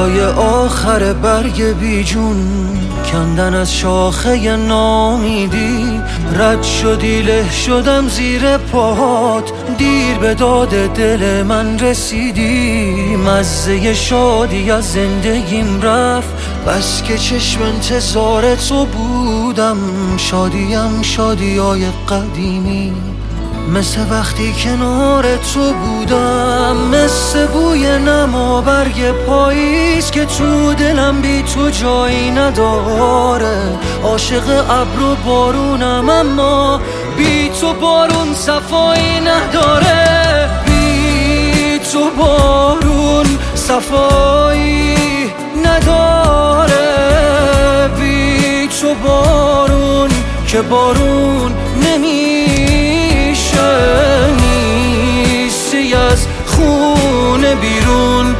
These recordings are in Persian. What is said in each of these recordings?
صدای آخر برگ بیجون کندن از شاخه نامیدی. رد شدی له شدم زیر پاهات، دیر به داد دل من رسیدی. مزه شادی از زندگیم رفت، بس که چشم انتظار تو بودم. شادیم شادیای قدیمی، مثل وقتی کنار تو بودم. مثل بوی نما برگ پاییز که تو دلم بی تو جایی نداره. عاشق ابر و بارونم اما بی تو بارون صفایی نداره. بی تو بارون صفایی نداره. بی تو بارون که بارون نیستی از خونه بیرون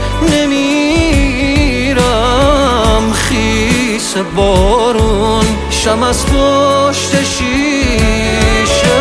نمیرم. خیس بارون شم از پشت شیشه.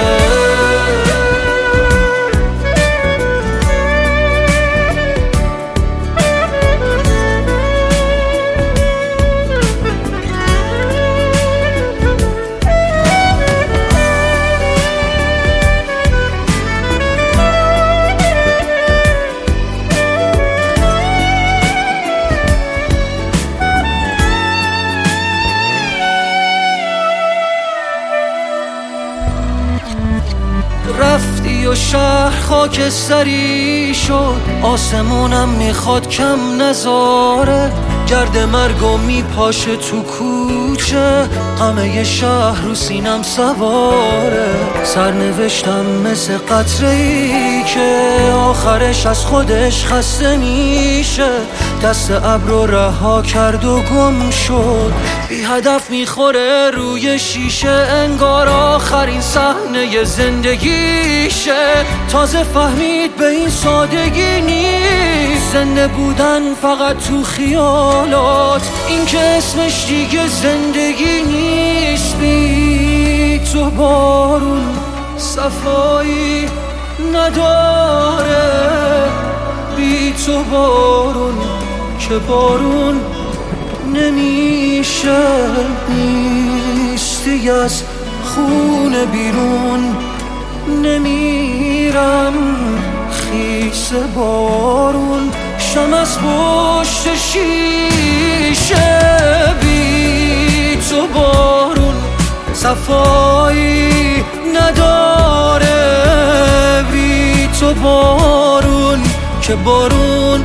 رفتی و شهر خاکستری شد، آسمونم میخواد کم نذاره. گرد مرگو میپاشه تو کوچه، همه شهر رو سینم سواره. سرنوشتم مثل قطره‌ای که آخرش از خودش خسته میشه. دست ابر رو رها کرد و گم شد، بی هدف میخوره روی شیشه. انگار آخرین صحنه زندگیشه. تازه فهمید به این سادگی نیست زنده بودن فقط تو خیالات. این که اسمش دیگه زندگی نیست. بی تو بارون صفایی نداره. بی تو بارون که بارون نمیشه. نیستی از خونه بیرون نمیرم. خیس بارون شم از پشت شیشه. بی تو بارون صفایی نداره. بی تو بارون که بارون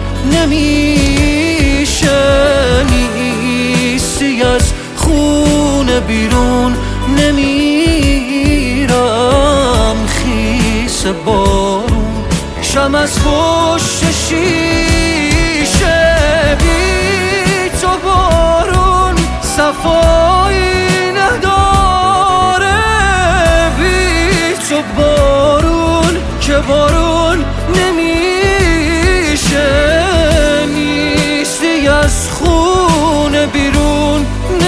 نمیشه. نیستی از خونه بیرون نمیرم. خیس بارون شم از پشت شیشه. بی تو بارون صفایی نداره. بی تو بارون که بارون نمیشه. نیستی از خونه بیرون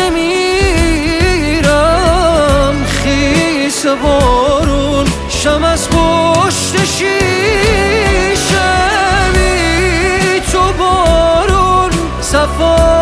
نمیرم. خیس بارون شم از پشت شیشه. بی تو بارون صفا